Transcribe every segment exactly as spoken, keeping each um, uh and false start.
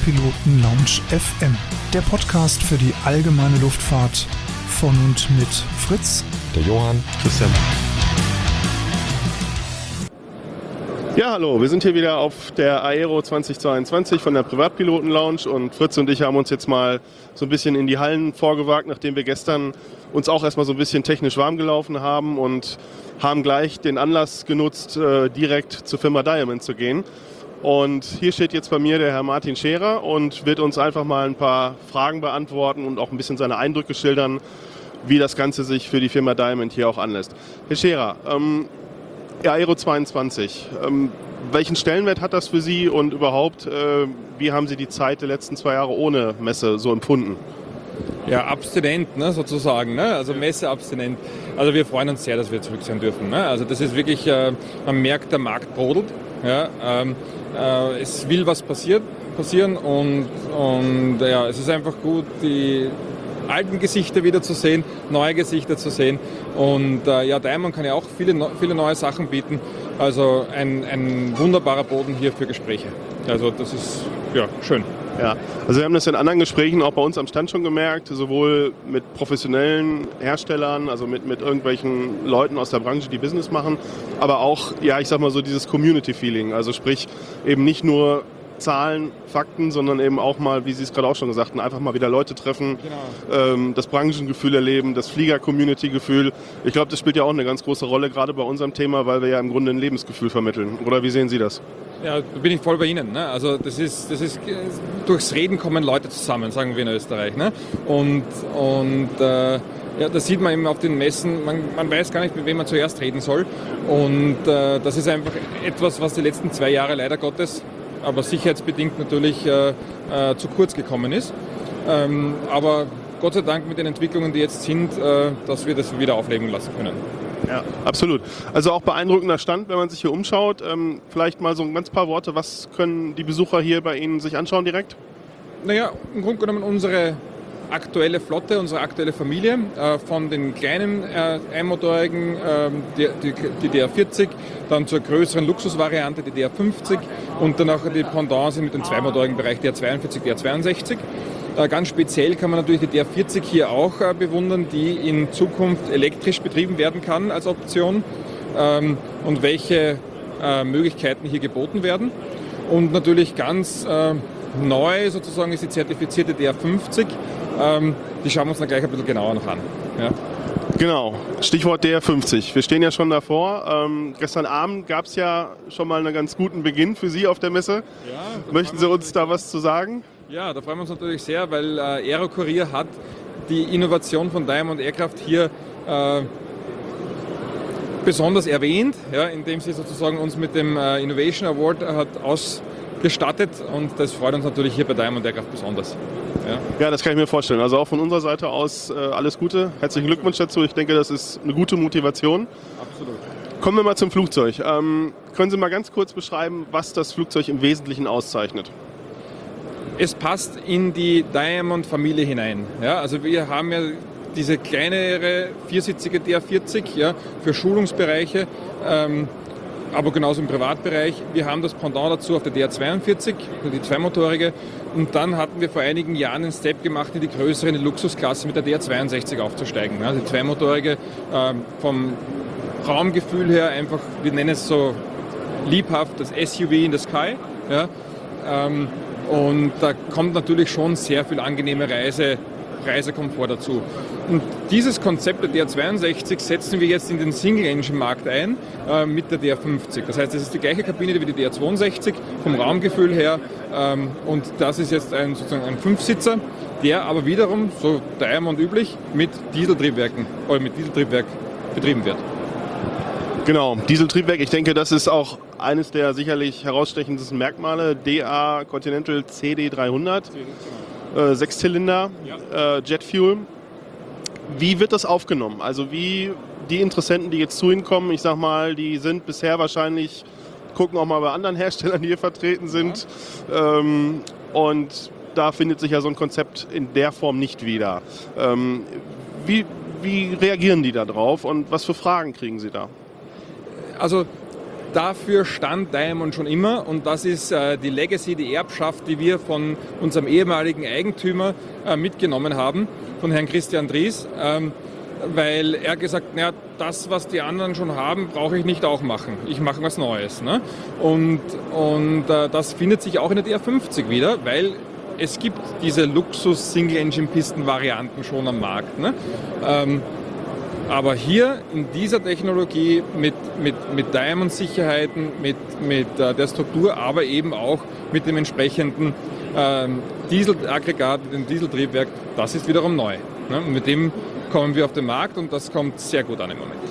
Privatpiloten Lounge F M, der Podcast für die allgemeine Luftfahrt von und mit Fritz, der Johann, Christian. Ja, hallo, wir sind hier wieder auf der Aero zweitausendzweiundzwanzig von der Privatpiloten Lounge und Fritz und ich haben uns jetzt mal so ein bisschen in die Hallen vorgewagt, nachdem wir gestern uns auch erstmal so ein bisschen technisch warm gelaufen haben und haben gleich den Anlass genutzt, äh, direkt zur Firma Diamond zu gehen. Und hier steht jetzt bei mir der Herr Martin Scherer und wird uns einfach mal ein paar Fragen beantworten und auch ein bisschen seine Eindrücke schildern, wie das Ganze sich für die Firma Diamond hier auch anlässt. Herr Scherer, ähm, Aero zweiundzwanzig, ähm, welchen Stellenwert hat das für Sie und überhaupt, äh, wie haben Sie die Zeit der letzten zwei Jahre ohne Messe so empfunden? Ja, abstinent, ne, sozusagen, ne? Also Messeabstinent. Also wir freuen uns sehr, dass wir zurück sein dürfen. Ne? Also das ist wirklich, äh, man merkt, der Markt brodelt. Ja? Ähm, äh, es will was passiert, passieren und, und ja, es ist einfach gut, die alten Gesichter wieder zu sehen, neue Gesichter zu sehen. Und äh, ja, Diamond kann ja auch viele, viele neue Sachen bieten. Also ein, ein wunderbarer Boden hier für Gespräche. Also das ist ja schön. Ja, also wir haben das in anderen Gesprächen auch bei uns am Stand schon gemerkt, sowohl mit professionellen Herstellern, also mit, mit irgendwelchen Leuten aus der Branche, die Business machen, aber auch, ja, ich sag mal so dieses Community-Feeling, also sprich eben nicht nur Zahlen, Fakten, sondern eben auch mal, wie Sie es gerade auch schon gesagt haben, einfach mal wieder Leute treffen, genau. ähm, das Branchengefühl erleben, das Flieger-Community-Gefühl. Ich glaube, das spielt ja auch eine ganz große Rolle, gerade bei unserem Thema, weil wir ja im Grunde ein Lebensgefühl vermitteln. Oder wie sehen Sie das? Ja, da bin ich voll bei Ihnen. Ne? Also das ist, das ist, durchs Reden kommen Leute zusammen, sagen wir in Österreich. Ne? Und, und äh, ja, das sieht man eben auf den Messen, man, man weiß gar nicht, mit wem man zuerst reden soll. Und äh, das ist einfach etwas, was die letzten zwei Jahre leider Gottes, aber sicherheitsbedingt natürlich äh, äh, zu kurz gekommen ist. Ähm, aber Gott sei Dank mit den Entwicklungen, die jetzt sind, äh, dass wir das wieder aufleben lassen können. Ja, absolut. Also auch beeindruckender Stand, wenn man sich hier umschaut. Ähm, vielleicht mal so ein ganz paar Worte, was können die Besucher hier bei Ihnen sich anschauen direkt? Naja, im Grunde genommen unsere aktuelle Flotte, unsere aktuelle Familie, äh, von den kleinen äh, einmotorigen, äh, die, die, die D R vierzig, dann zur größeren Luxusvariante, die D R fünfzig und dann auch die Pendants mit dem zweimotorigen Bereich D R zweiundvierzig, D R zweiundsechzig. Äh, ganz speziell kann man natürlich die D R vierzig hier auch äh, bewundern, die in Zukunft elektrisch betrieben werden kann als Option ähm, und welche äh, Möglichkeiten hier geboten werden. Und natürlich ganz äh, neu sozusagen ist die zertifizierte D R fünfzig. Ähm, die schauen wir uns dann gleich ein bisschen genauer noch an. Ja. Genau, Stichwort D R fünfzig. Wir stehen ja schon davor. Ähm, gestern Abend gab es ja schon mal einen ganz guten Beginn für Sie auf der Messe. Ja, möchten Sie uns da was zu sagen? Ja, da freuen wir uns natürlich sehr, weil äh, Aero Courier hat die Innovation von Diamond Aircraft hier äh, besonders erwähnt, ja, indem sie sozusagen uns mit dem äh, Innovation Award hat ausgestattet und das freut uns natürlich hier bei Diamond Aircraft besonders. Ja. ja, das kann ich mir vorstellen. Also auch von unserer Seite aus äh, alles Gute. Herzlichen Glückwunsch dazu. Ich denke, das ist eine gute Motivation. Absolut. Kommen wir mal zum Flugzeug. Ähm, können Sie mal ganz kurz beschreiben, was das Flugzeug im Wesentlichen auszeichnet? Es passt in die Diamond-Familie hinein. Ja, also wir haben ja diese kleinere viersitzige D R vierzig, ja, für Schulungsbereiche, ähm, aber genauso im Privatbereich. Wir haben das Pendant dazu auf der D R zweiundvierzig, die zweimotorige. Und dann hatten wir vor einigen Jahren einen Step gemacht, in die größere, in die Luxusklasse mit der D R zweiundsechzig aufzusteigen. Ja, die zweimotorige äh, vom Raumgefühl her einfach, wir nennen es so liebhaft, das S U V in the Sky. Ja, ähm, und da kommt natürlich schon sehr viel angenehme Reise, Reisekomfort dazu. Und dieses Konzept der D R zweiundsechzig setzen wir jetzt in den Single-Engine-Markt ein äh, mit der D R fünfzig. Das heißt, es ist die gleiche Kabine wie die D R zweiundsechzig vom Raumgefühl her ähm, und das ist jetzt ein, sozusagen ein Fünfsitzer, der aber wiederum, so Diamond üblich, mit Dieseltriebwerken oder mit Dieseltriebwerk betrieben wird. Genau, Dieseltriebwerk, ich denke, das ist auch eines der sicherlich herausstechendsten Merkmale. D A Continental C D dreihundert, äh, Sechszylinder, ja. äh, Jetfuel. Wie wird das aufgenommen? Also wie die Interessenten, die jetzt zu Ihnen kommen, ich sag mal, die sind bisher wahrscheinlich, gucken auch mal bei anderen Herstellern, die hier vertreten sind. Ja. Ähm, und da findet sich ja so ein Konzept in der Form nicht wieder. Ähm, wie, wie reagieren die da drauf und was für Fragen kriegen Sie da? Also dafür stand Diamond schon immer und das ist äh, die Legacy, die Erbschaft, die wir von unserem ehemaligen Eigentümer äh, mitgenommen haben, von Herrn Christian Dries, ähm, weil er gesagt hat, naja, das, was die anderen schon haben, brauche ich nicht auch machen. Ich mache was Neues. Ne? Und, und äh, das findet sich auch in der D R fünfzig wieder, weil es gibt diese Luxus-Single-Engine-Pisten-Varianten schon am Markt. Ne? Ähm, aber hier in dieser Technologie mit, mit, mit Diamond-Sicherheiten, mit, mit äh, der Struktur, aber eben auch mit dem entsprechenden ähm, Dieselaggregat, dem Dieseltriebwerk, das ist wiederum neu. Ne? Und mit dem kommen wir auf den Markt und das kommt sehr gut an im Moment.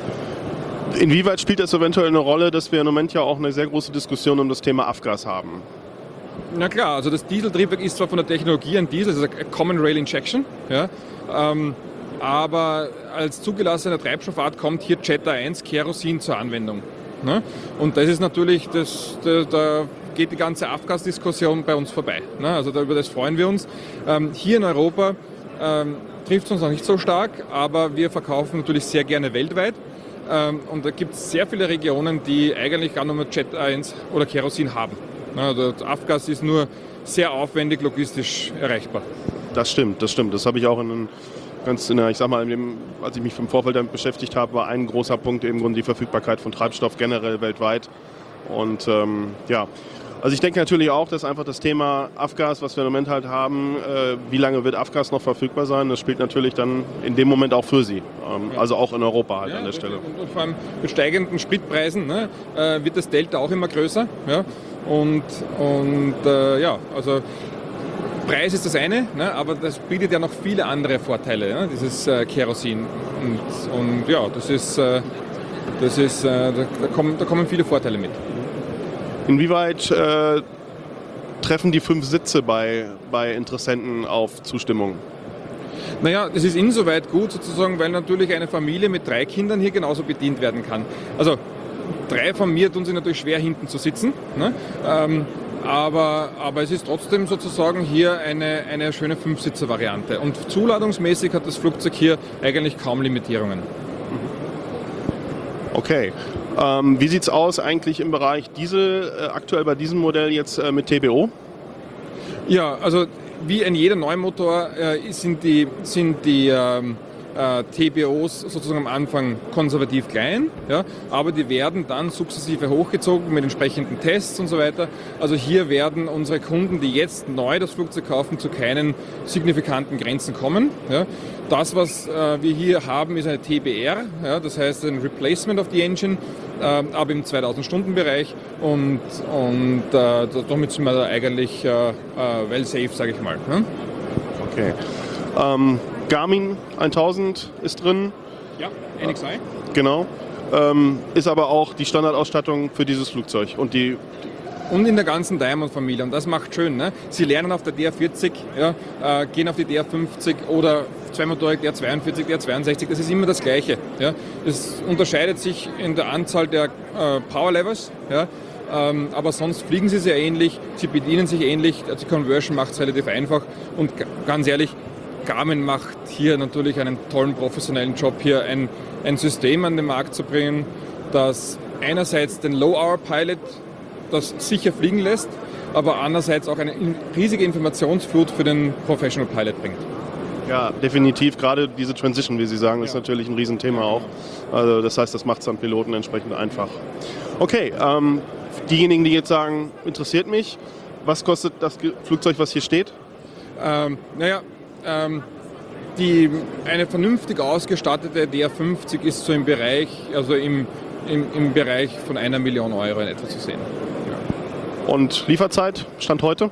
Inwieweit spielt das eventuell eine Rolle, dass wir im Moment ja auch eine sehr große Diskussion um das Thema Afgas haben? Na klar, also das Dieseltriebwerk ist zwar von der Technologie ein Diesel, das ist eine Common Rail Injection, ja, ähm, aber als zugelassene Treibstoffart kommt hier Jetta eins Kerosin zur Anwendung. Ne? Und das ist natürlich, das, da, da geht die ganze Afgas-Diskussion bei uns vorbei. Ne? Also da, über das freuen wir uns. Ähm, hier in Europa ähm, trifft es uns noch nicht so stark, aber wir verkaufen natürlich sehr gerne weltweit. Ähm, und da gibt es sehr viele Regionen, die eigentlich gar nur Jet eins oder Kerosin haben. Also das Afgas ist nur sehr aufwendig logistisch erreichbar. Das stimmt, das stimmt. Das habe ich auch in einem ganz, in der, ich sag mal, in dem, als ich mich im Vorfeld damit beschäftigt habe, war ein großer Punkt eben die Verfügbarkeit von Treibstoff generell weltweit. Und ähm, ja, also ich denke natürlich auch, dass einfach das Thema Afgas, was wir im Moment halt haben, äh, wie lange wird Afgas noch verfügbar sein, das spielt natürlich dann in dem Moment auch für Sie. Ähm, ja. Also auch in Europa halt ja, an der Stelle. Und, und vor allem mit steigenden Spritpreisen ne, äh, wird das Delta auch immer größer. Ja? Und, und äh, ja, also Preis ist das eine, ne, aber das bietet ja noch viele andere Vorteile, ne, dieses äh, Kerosin. Und, und ja, das ist, äh, das ist äh, da, da, kommen, da kommen viele Vorteile mit. Inwieweit äh, treffen die fünf Sitze bei, bei Interessenten auf Zustimmung? Naja, das ist insoweit gut sozusagen, weil natürlich eine Familie mit drei Kindern hier genauso bedient werden kann. Also drei von mir tun sich natürlich schwer, hinten zu sitzen, ne? ähm, aber, aber es ist trotzdem sozusagen hier eine, eine schöne Fünfsitzer-Variante. Und zuladungsmäßig hat das Flugzeug hier eigentlich kaum Limitierungen. Okay. Ähm, wie sieht es aus eigentlich im Bereich Diesel, äh, aktuell bei diesem Modell jetzt äh, mit T B O? Ja, also wie in jeder Neumotor äh, sind die, sind die ähm, äh, T B Os sozusagen am Anfang konservativ klein, ja, aber die werden dann sukzessive hochgezogen mit entsprechenden Tests und so weiter. Also hier werden unsere Kunden, die jetzt neu das Flugzeug kaufen, zu keinen signifikanten Grenzen kommen. Ja. Das, was äh, wir hier haben, ist eine T B R, ja, das heißt ein Replacement of the Engine, äh, aber im zweitausend-Stunden-Bereich und, und äh, damit sind wir da eigentlich äh, äh, well safe, sage ich mal. Ne? Okay. Ähm, Garmin tausend ist drin. Ja, N X I. Genau. Ähm, ist aber auch die Standardausstattung für dieses Flugzeug und die Und in der ganzen Diamond-Familie. Und das macht schön. Ne? Sie lernen auf der D R vierzig, ja, äh, gehen auf die D R fünfzig oder zweimotorig D R zweiundvierzig, D R zweiundsechzig. Das ist immer das Gleiche. Ja? Es unterscheidet sich in der Anzahl der äh, Power Levels. Ja? Ähm, aber sonst fliegen sie sehr ähnlich. Sie bedienen sich ähnlich. Die Conversion macht es relativ einfach. Und g- ganz ehrlich, Garmin macht hier natürlich einen tollen professionellen Job, hier ein, ein System an den Markt zu bringen, das einerseits den Low-Hour-Pilot das sicher fliegen lässt, aber andererseits auch eine riesige Informationsflut für den Professional Pilot bringt. Ja, definitiv. Gerade diese Transition, wie Sie sagen, ist ja natürlich ein Riesenthema auch. Also das heißt, das macht es am Piloten entsprechend einfach. Okay, ähm, diejenigen, die jetzt sagen, interessiert mich, was kostet das Flugzeug, was hier steht? Ähm, naja, ähm, die, eine vernünftig ausgestattete D R fünfzig ist so im Bereich, also im, im, im Bereich von einer Million Euro in etwa zu sehen. Und Lieferzeit, Stand heute?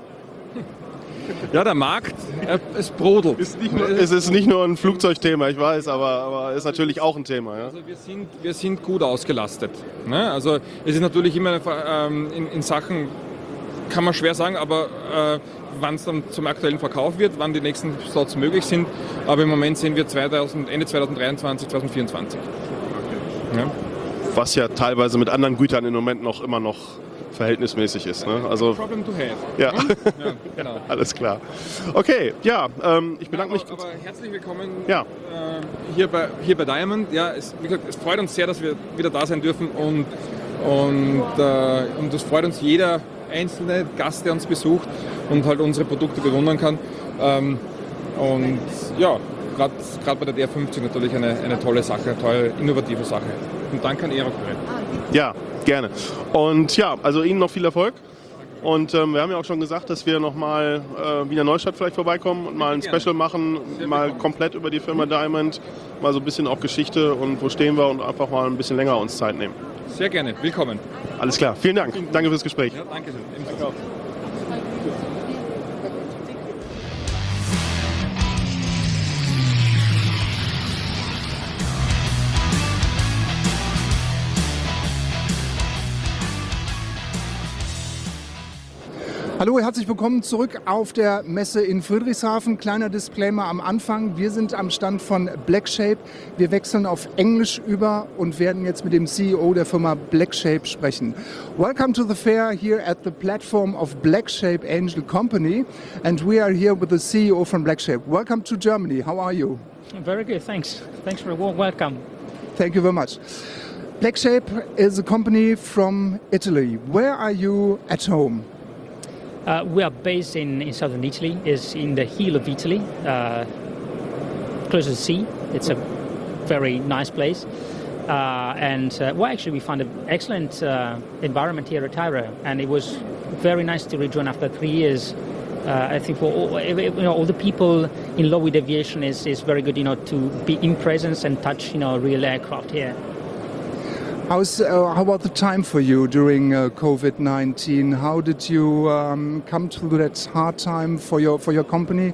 Ja, der Markt, er, es brodelt. Ist nicht nur, es ist nicht nur ein Flugzeugthema, ich weiß, aber, aber ist natürlich auch ein Thema. Ja? Also wir sind, wir sind gut ausgelastet. Ne? Also es ist natürlich immer eine, ähm, in, in Sachen, kann man schwer sagen, aber äh, wann es dann zum aktuellen Verkauf wird, wann die nächsten Slots möglich sind. Aber im Moment sind wir zweitausend, Ende zweitausenddreiundzwanzig, zweitausendvierundzwanzig. Okay. Ja? Was ja teilweise mit anderen Gütern im Moment noch immer noch verhältnismäßig ist. Ne? Also, problem to have. Ja. Hm? Ja, genau. Alles klar. Okay, ja, ähm, ich bedanke aber, mich. Aber herzlich willkommen ja. äh, hier, bei, hier bei Diamond. Ja, es, wie gesagt, es freut uns sehr, dass wir wieder da sein dürfen und Und, äh, und das freut uns jeder einzelne Gast, der uns besucht und halt unsere Produkte bewundern kann. Ähm, und ja, gerade bei der D R fünfzig natürlich eine, eine tolle Sache, eine tolle, innovative Sache. Und danke an Aero. Ja, gerne. Und ja, also Ihnen noch viel Erfolg. Und ähm, wir haben ja auch schon gesagt, dass wir nochmal äh, Wiener Neustadt vielleicht vorbeikommen und mal ein Special machen, mal komplett über die Firma Diamond, mal so ein bisschen auch Geschichte und wo stehen wir und einfach mal ein bisschen länger uns Zeit nehmen. Sehr gerne, willkommen. Alles klar, vielen Dank. Danke fürs Gespräch. Ja, danke schön. Hallo, herzlich willkommen zurück auf der Messe in Friedrichshafen. Kleiner Disclaimer am Anfang. Wir sind am Stand von BlackShape. Wir wechseln auf Englisch über und werden jetzt mit dem C E O der Firma BlackShape sprechen. Welcome to the fair here at the platform of BlackShape Angel Company. And we are here with the C E O from BlackShape. Welcome to Germany. How are you? Very good, thanks. Thanks for a warm welcome. Thank you very much. BlackShape is a company from Italy. Where are you at home? Uh, we are based in, in southern Italy, is in the heel of Italy, uh, close to the sea. It's a very nice place. Uh, and, uh, well, actually, we found an excellent uh, environment here at Aero, and it was very nice to rejoin after three years. Uh, I think for all, you know, all the people in love with aviation, is, is very good, you know, to be in presence and touch, you know, real aircraft here. How's, uh, how about the time for you during uh, COVID nineteen? How did you um, come through that hard time for your for your company?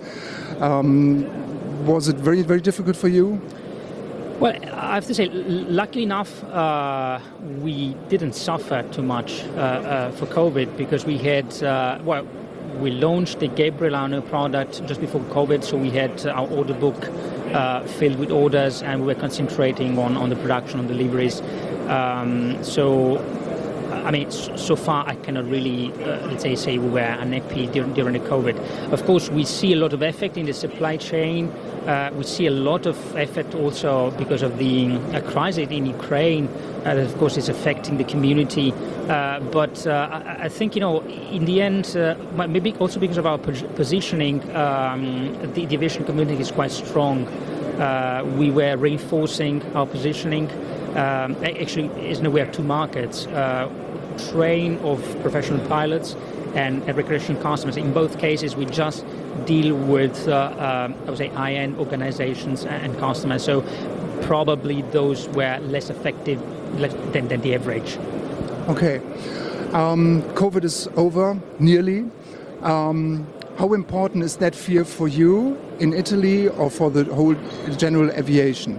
Um, was it very very difficult for you? Well, I have to say, luckily enough, uh, we didn't suffer too much uh, uh, for COVID because we had, uh, well, we launched the Gabriel, our new product, just before COVID, so we had our order book uh, filled with orders, and we were concentrating on, on the production and deliveries. Um, so, I mean, so far I cannot really, uh, let's say, say we were unhappy during, during the COVID. Of course, we see a lot of effect in the supply chain. Uh, we see a lot of effect also because of the uh, crisis in Ukraine. Uh, that, of course, is affecting the community. Uh, but uh, I, I think, you know, in the end, uh, maybe also because of our positioning, um, the, the aviation community is quite strong. Uh, we were reinforcing our positioning. Um, actually, is we have two markets, uh, train of professional pilots and recreational customers. In both cases, we just deal with, uh, um, I would say, high-end organizations and customers. So probably those were less effective than, than the average. Okay. Um, COVID is over, nearly. Um, how important is that fear for you in Italy or for the whole general aviation?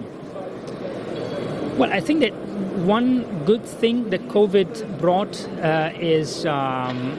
Well, I think that one good thing that COVID brought uh, is um,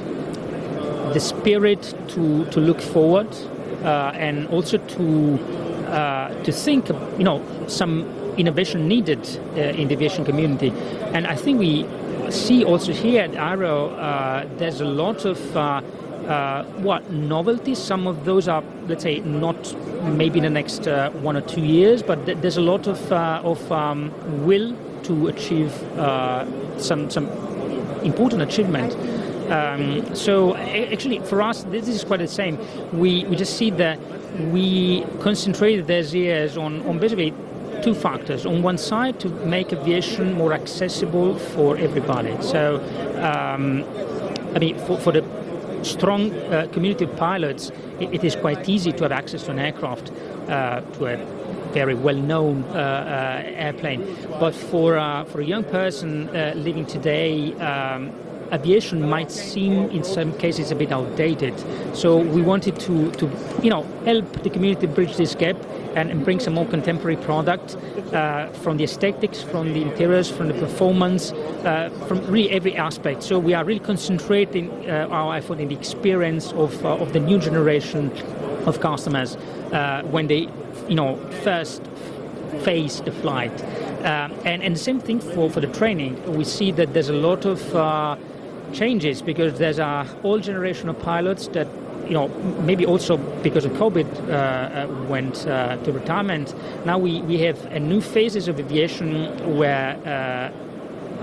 the spirit to, to look forward uh, and also to uh, to think, you know, some innovation needed uh, in the aviation community. And I think we see also here at Aero, uh, there's a lot of uh, Uh, what novelties? Some of those are, let's say, not maybe in the next uh, one or two years, but th- there's a lot of uh, of um, will to achieve uh, some some important achievement. Um, so actually, for us, this is quite the same. We we just see that we concentrated these years on on basically two factors. On one side, to make aviation more accessible for everybody. So, um, I mean, for, for the strong uh, community of pilots, it, it is quite easy to have access to an aircraft, uh, to a very well-known uh, uh, airplane. But for uh, for a young person uh, living today, um, aviation might seem in some cases a bit outdated. So we wanted to, to you know, help the community bridge this gap and, and bring some more contemporary product uh, from the aesthetics, from the interiors, from the performance, uh, from really every aspect. So we are really concentrating uh, our effort in the experience of uh, of the new generation of customers uh, when they, you know, first face the flight. Uh, and, and the same thing for, for the training. We see that there's a lot of uh, changes because there's a whole generation of pilots that, you know, maybe also because of COVID uh, uh, went uh, to retirement. Now we, we have a new phases of aviation where, uh, I mean,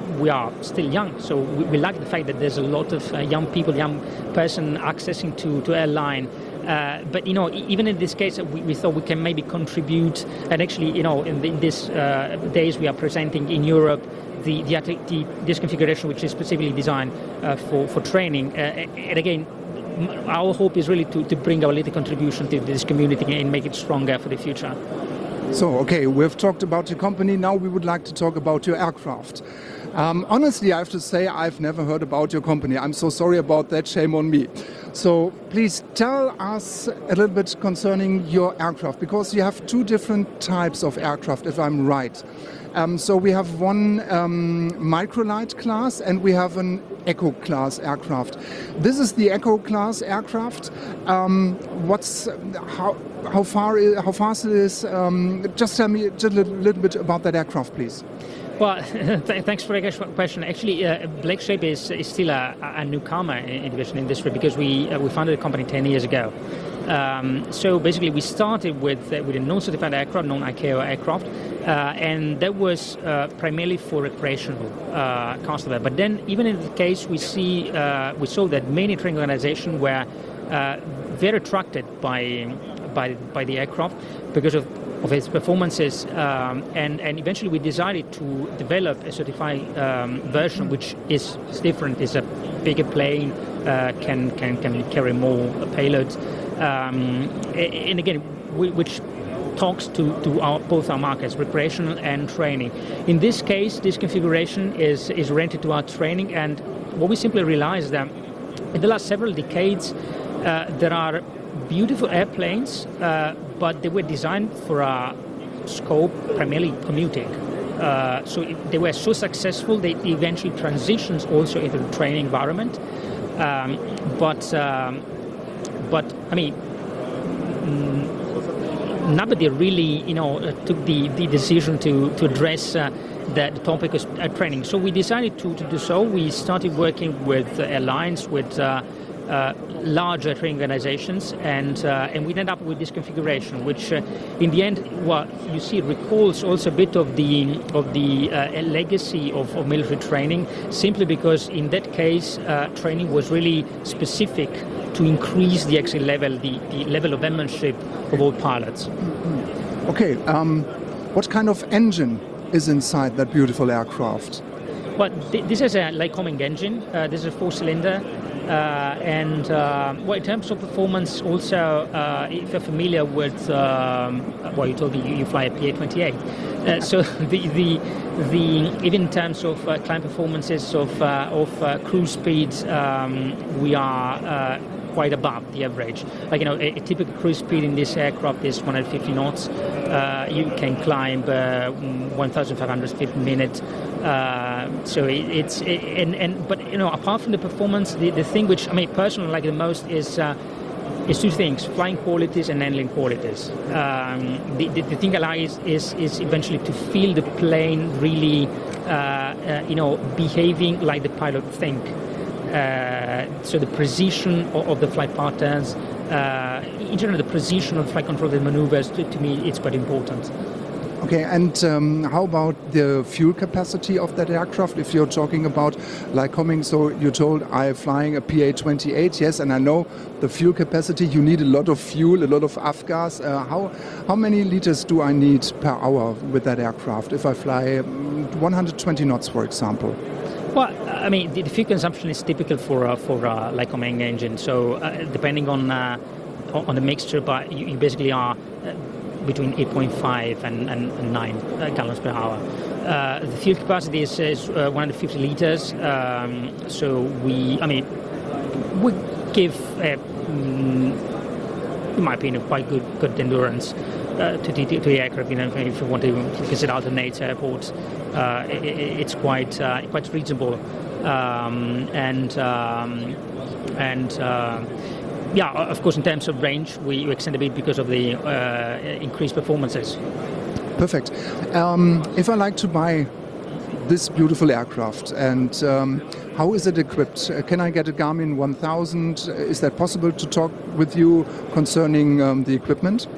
we are still young, so we, we like the fact that there's a lot of uh, young people, young person accessing to, to airline. Uh, but you know, even in this case, we, we thought we can maybe contribute. And actually, you know, in, the, in these uh, days we are presenting in Europe the, the, the this configuration, which is specifically designed uh, for for training. Uh, and again, our hope is really to, to bring our little contribution to this community and make it stronger for the future. So, okay, we've talked about your company. Now we would like to talk about your aircraft. Um, honestly, I have to say I've never heard about your company. I'm so sorry about that. Shame on me. So please tell us a little bit concerning your aircraft, because you have two different types of aircraft, if I'm right. Um, so we have one um, microlight class and we have an eco class aircraft. This is the eco class aircraft. Um, what's how how far how fast it is? Um, just tell me just a little, little bit about that aircraft, please. Well, th- thanks for the question. Actually, uh, BlackShape is, is still a, a newcomer in the aviation industry because we uh, we founded the company ten years ago. Um, so basically, we started with uh, with a non-certified aircraft, non-I C A O aircraft, uh, and that was uh, primarily for recreational uh, customer. But then, even in the case, we see uh, we saw that many training organizations were uh, very attracted by by by the aircraft because of of its performances, um, and, and eventually we decided to develop a certified um, version which is, is different, is a bigger plane, uh, can, can can carry more payloads, um, and again, we, which talks to, to our, both our markets, recreational and training. In this case, this configuration is, is rented to our training, and what we simply realized that in the last several decades, uh, there are beautiful airplanes, uh, but they were designed for a scope primarily commuting. Uh, so it, they were so successful they eventually transitions also into the training environment. Um, but um, but I mean, mm, nobody really you know uh, took the, the decision to to address uh, the, the topic of uh, training. So we decided to, to do so. We started working with uh, airlines, with uh, Uh, larger training organizations, and uh, and we ended up with this configuration, which uh, in the end, what you see, recalls also a bit of the of the uh, legacy of, of military training, simply because in that case, uh, training was really specific to increase the actual level, the, the level of airmanship of all pilots. Okay, um, what kind of engine is inside that beautiful aircraft? Well, th- this is a Lycoming engine. Uh, this is a four-cylinder. Uh, and uh, well, in terms of performance, also, uh, if you're familiar with, um, well, you told me you, you fly a P A twenty-eight. Uh, so the, the the even in terms of uh, climb performances of uh, of uh, cruise speeds, um, we are uh, quite above the average. Like you know, a, a typical cruise speed in this aircraft is one hundred fifty knots. Uh, you can climb uh, fifteen hundred feet per minute. Uh, so it, it's it, and and but you know apart from the performance, the, the thing which I mean personally like the most is uh, is two things: flying qualities and handling qualities. Um, the, the the thing I like is, is is eventually to feel the plane really uh, uh, you know behaving like the pilot think. Uh, so the precision of, of the flight patterns, uh, in general the precision of flight control and maneuvers. To, to me, it's quite important. Okay, and um, how about the fuel capacity of that aircraft? If you're talking about Lycoming, so you're told I'm flying a P A twenty-eight, yes, and I know the fuel capacity. You need a lot of fuel, a lot of avgas. Uh, how how many liters do I need per hour with that aircraft if I fly one hundred twenty knots, for example? Well, I mean, the, the fuel consumption is typical for uh, for uh, Lycoming engine. So uh, depending on uh, on the mixture, but you, you basically are. Uh, between eight point five and, and, and nine uh, gallons per hour. Uh, the fuel capacity is, is uh, one hundred fifty liters. Um, so we, I mean, we give, uh, mm, in my opinion, quite good good endurance uh, to, the, to the aircraft. You know, if you want to visit alternate airports, uh, it, it's quite uh, quite reasonable, um, and um, and. Uh, Yeah, of course, in terms of range, we extend a bit because of the uh, increased performances. Perfect. Um, if I like to buy this beautiful aircraft, and um, how is it equipped? Uh, can I get a Garmin one thousand? Is that possible to talk with you concerning um, the equipment?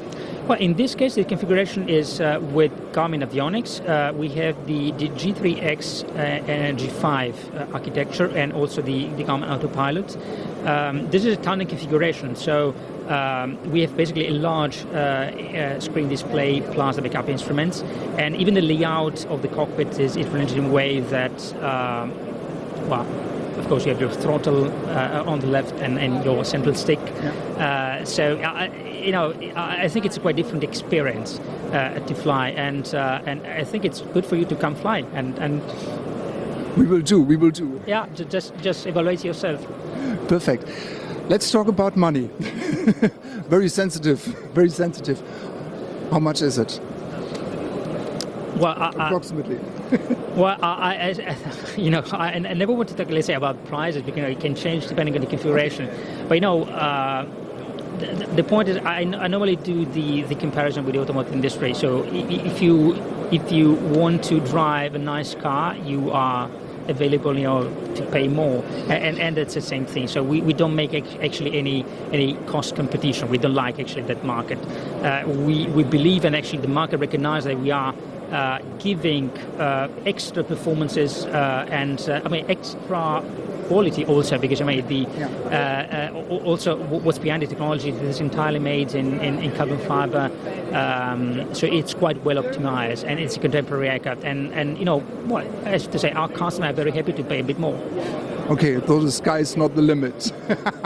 Well, in this case, the configuration is uh, with Garmin Avionics. Uh, we have the, the G three X uh, and G five uh, architecture, and also the, the Garmin Autopilot. Um, this is a tandem configuration, so um, we have basically a large uh, uh, screen display plus the backup instruments, and even the layout of the cockpit is implemented in a way that, um, well, of course, you have your throttle uh, on the left and, and your central stick. Yeah. Uh, so, uh, you know, I think it's a quite different experience uh, to fly, and uh, and I think it's good for you to come fly and and. We will do. We will do. Yeah, just just evaluate yourself. Perfect. Let's talk about money. Very sensitive. Very sensitive. How much is it? Well, I, approximately. I, well, I, I, you know, I, I never want to talk, let's say, about prices because you know, it can change depending on the configuration. But you know, uh, the, the point is, I, I normally do the, the comparison with the automotive industry. So if you if you want to drive a nice car, you are available, you know, to pay more, and and it's the same thing. So we, we don't make actually any any cost competition. We don't like actually that market. Uh, we we believe, and actually the market recognizes that we are uh, giving uh, extra performances uh, and uh, I mean extra quality also, because I mean the yeah. uh, uh, also what's behind the technology is entirely made in, in, in carbon fiber, um, so it's quite well optimized, and it's a contemporary aircraft, and and you know what, as to say, our customers are very happy to pay a bit more. Okay, so the sky is not the limit.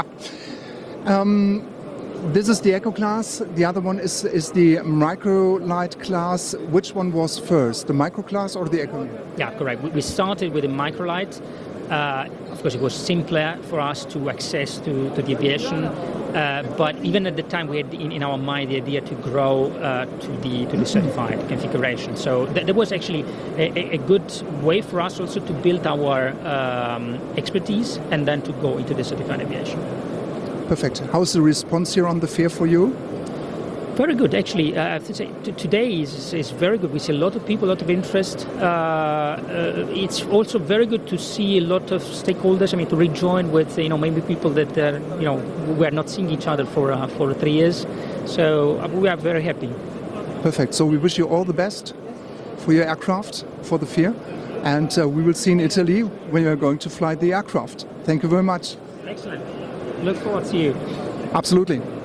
um, this is the Eco class. The other one is is the Microlight class. Which one was first, the Micro class or the Eco? Yeah, correct. We started with the Microlight. Uh, of course, it was simpler for us to access to, to the aviation, uh, but even at the time, we had in, in our mind the idea to grow uh, to the to the certified configuration. So th- there was actually a, a good way for us also to build our um, expertise and then to go into the certified aviation. Perfect. How's the response here on the fair for you? Very good, actually. Uh, I have to say, t- today is, is very good. We see a lot of people, a lot of interest. Uh, uh, it's also very good to see a lot of stakeholders. I mean, to rejoin with, you know, maybe people that, uh, you know, we are not seeing each other for uh, for three years. So uh, we are very happy. Perfect. So we wish you all the best for your aircraft, for the fair, and uh, we will see in Italy when you are going to fly the aircraft. Thank you very much. Excellent. Look forward to you. Absolutely.